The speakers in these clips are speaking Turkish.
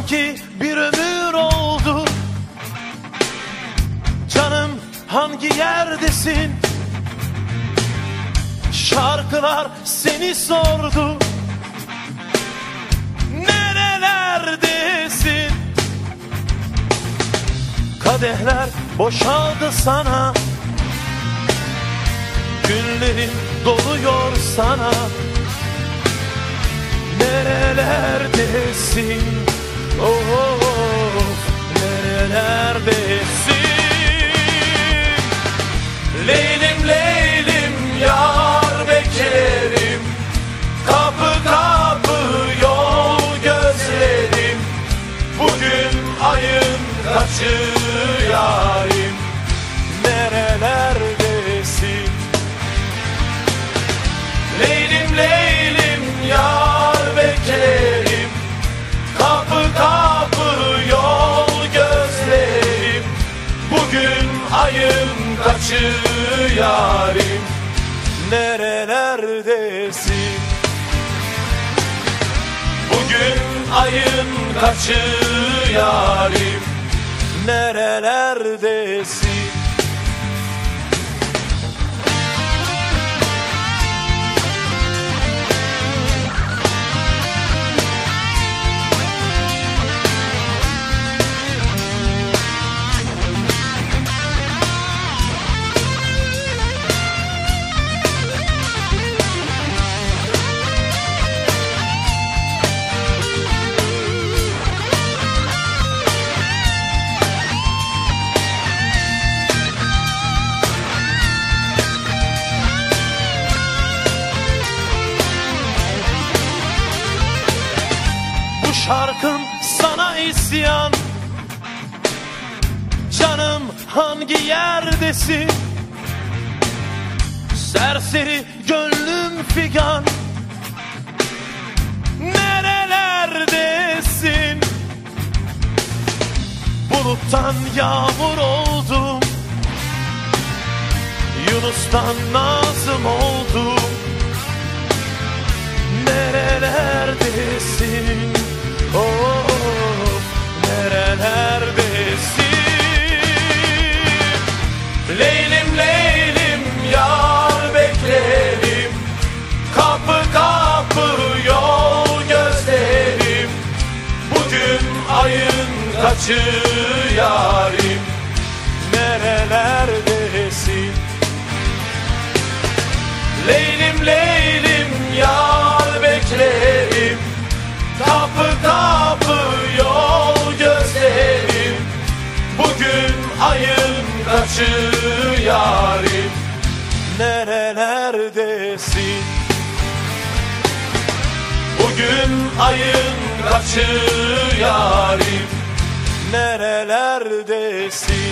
Sanki bir ömür oldu. Canım hangi yerdesin? Şarkılar seni sordu. Nerelerdesin? Kadehler boşaldı sana. Günlerin doluyor sana. Nerelerdesin? Of, nerelerdesin? Leylim leylim yar beklerim. Kapı kapı yol gözlerim. Bugün ayın kaçı yarim? Nerelerdesin? Leylim leylim yar beklerim. Kapı kapı yol gözlerim. Bugün ayın kaçı yarim? Nerelerdesin? Bugün ayın kaçı yarim? Nerelerdesin? Şarkım sana isyan. Canım hangi yerdesin? Serseri gönlüm figan. Nerelerdesin? Buluttan yağmur oldum. Yunus'tan Nazım oldum. Nerelerdesin? Of, nerelerdesin? Leylim leylim yar beklerim. Kapı kapı yol gözlerim. Bugün ayın kaçı yarim? Nerelerdesin? Leylim leylim yar beklerim. Kapı kapı yol gözlerim. Bugün ayın kaçı yarim? Nerelerdesin? Bugün ayın kaçı yarim? Nerelerdesin?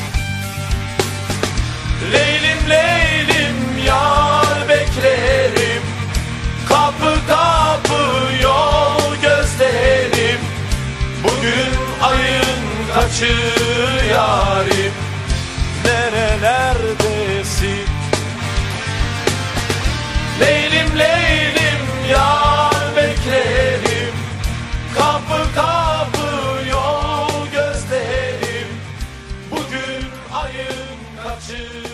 Leylim leylim yar beklerim. Kapı kapı yol gözlerim. Bugün ayın kaçı yarim? Nerelerdesin? Leylim leylim yar beklerim. Kapı kapı yol gözlerim. Bugün ayın kaçı